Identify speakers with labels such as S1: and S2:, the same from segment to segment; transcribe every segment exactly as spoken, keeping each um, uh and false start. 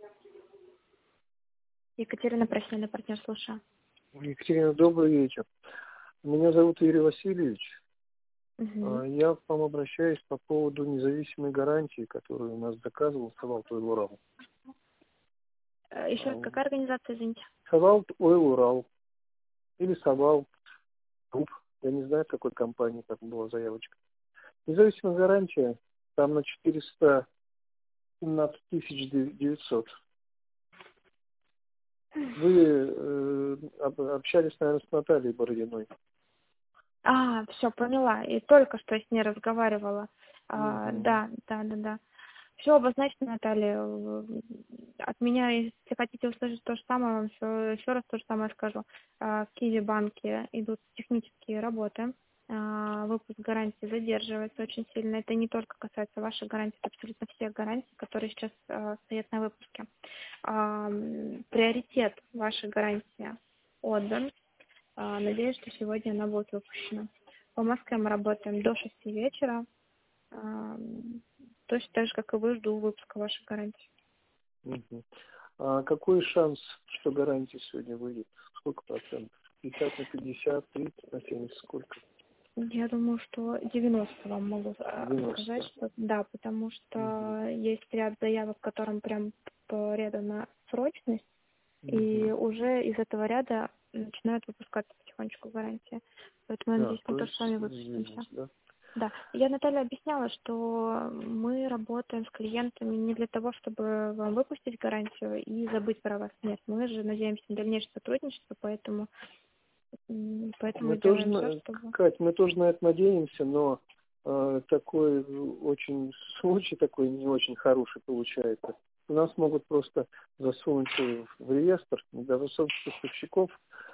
S1: Екатерина, профессиональный партнер, слушаю.
S2: Екатерина, добрый вечер. Меня зовут Юрий Васильевич.
S1: Угу.
S2: Я к вам обращаюсь по поводу независимой гарантии, которую у нас заказывал Савалт Ойл Урал.
S1: Еще раз, какая организация, извините?
S2: Савалт Ойл Урал. Или Савалт Групп. Я не знаю, какой компании, как была заявочка. Независимая гарантия там на четыреста семнадцать тысяч девятьсот. Вы э, общались, наверное, с Натальей Бородиной.
S1: А, все, поняла. И только что с ней разговаривала. А,
S2: Угу.
S1: да, да, да, да. Все обозначено, Наталья. От меня, если хотите услышать то же самое, вам все, еще раз то же самое скажу. А, в Киви банке идут технические работы. А, выпуск гарантии задерживается очень сильно. Это не только касается вашей гарантии, это абсолютно всех гарантий, которые сейчас а, стоят на выпуске. А, приоритет вашей гарантии отдан. А, надеюсь, что сегодня она будет выпущена. По Москве мы работаем до шести вечера. А, точно так же, как и вы, жду выпуска вашей гарантии.
S2: Угу. А какой шанс, что гарантия сегодня выйдет? Сколько процентов? пятьдесят на пятьдесят, тридцать на семьдесят, сколько?
S1: Я думаю, что девяносто вам могу
S2: девяносто.
S1: сказать, что да, потому что
S2: Угу.
S1: есть ряд заявок, которым прям порядана срочность,
S2: Угу.
S1: и уже из этого ряда начинают выпускаться потихонечку гарантии. Поэтому я
S2: А,
S1: надеюсь, мы
S2: то
S1: тоже с вами
S2: есть
S1: выпустимся.
S2: извините, да?
S1: Да, я Наталья объясняла, что мы работаем с клиентами не для того, чтобы вам выпустить гарантию и забыть про вас. Нет, мы же надеемся на дальнейшее сотрудничество, поэтому, м, поэтому
S2: Мы тоже,
S1: делаем все,
S2: на-
S1: чтобы...
S2: Кать, мы тоже на это надеемся, но э, такой очень случай такой не очень хороший получается. У нас могут просто засунуть в реестр недобросовестных поставщиков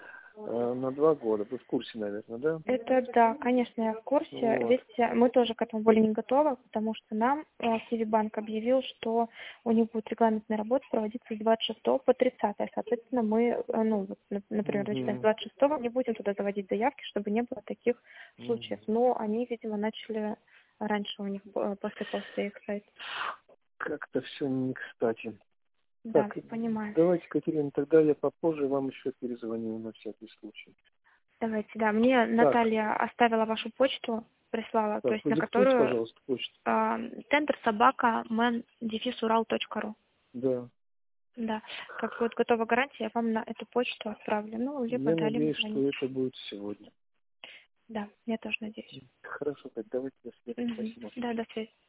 S2: э, на два года. Вы в курсе, наверное, да?
S1: Это да, конечно, я в курсе.
S2: Вот.
S1: Ведь мы тоже к этому были не готовы, потому что нам э, Киевбанк объявил, что у них будет регламентная работа проводиться с двадцать шестого по тридцатое. Соответственно, мы, э, ну, вот, на- например, начиная с
S2: Угу.
S1: двадцать шестого не будем туда заводить заявки, чтобы не было таких случаев.
S2: Угу.
S1: Но они, видимо, начали раньше у них э, посыпался их сайт.
S2: Как-то все не кстати.
S1: Да,
S2: Так,
S1: понимаю.
S2: давайте, Катерина, тогда я попозже вам еще перезвоню на всякий случай.
S1: Давайте, да. Мне
S2: Так,
S1: Наталья оставила вашу почту, прислала, то
S2: так,
S1: есть на
S2: продиктуйте,
S1: которую
S2: пожалуйста, почту.
S1: э, тендер собака мен дефис урал точка ру.
S2: Да.
S1: Да, как будет готова гарантия, я вам на эту почту отправлю. Ну, либо
S2: Я
S1: далее
S2: надеюсь, что
S1: звоните.
S2: это будет сегодня.
S1: Да, я тоже надеюсь.
S2: Хорошо, так давайте до свидания.
S1: Мгм.
S2: Спасибо.
S1: Да, до связи.